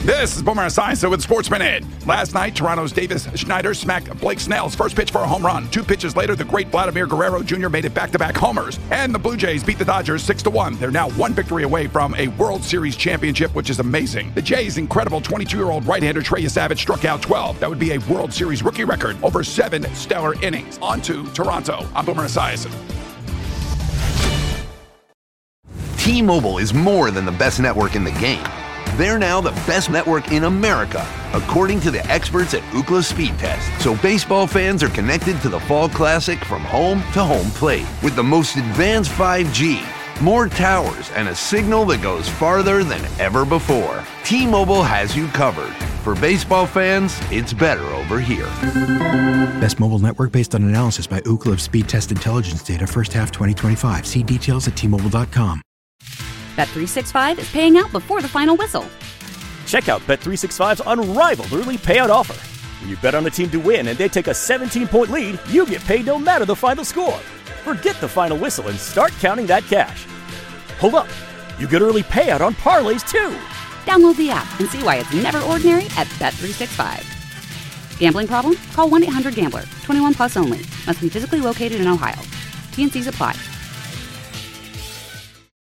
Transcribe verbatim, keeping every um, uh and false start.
This is Boomer Esiason with Sports Minute. Last night, Toronto's Davis Schneider smacked Blake Snell's first pitch for a home run. Two pitches later, the great Vladimir Guerrero Junior made it back-to-back homers. And the Blue Jays beat the Dodgers six to one. They're now one victory away from a World Series championship, which is amazing. The Jays' incredible twenty-two-year-old right-hander Trey Savage struck out twelve. That would be a World Series rookie record over seven stellar innings. On to Toronto. I'm Boomer Esiason. T-Mobile is more than the best network in the game. They're now the best network in America, according to the experts at Ookla Speed Test. So baseball fans are connected to the Fall Classic from home to home plate with the most advanced five G, more towers, and a signal that goes farther than ever before. T-Mobile has you covered. For baseball fans, it's better over here. Best mobile network based on analysis by Ookla of Speed Test Intelligence data first half twenty twenty-five. See details at T Mobile dot com. Bet three sixty-five is paying out before the final whistle. Check out Bet three sixty-five's unrivaled early payout offer. When you bet on a team to win and they take a seventeen-point lead, you get paid no matter the final score. Forget the final whistle and start counting that cash. Hold up. You get early payout on parlays, too. Download the app and see why it's never ordinary at Bet three sixty-five. Gambling problem? Call one eight hundred gambler. twenty-one plus only. Must be physically located in Ohio. T and C's apply.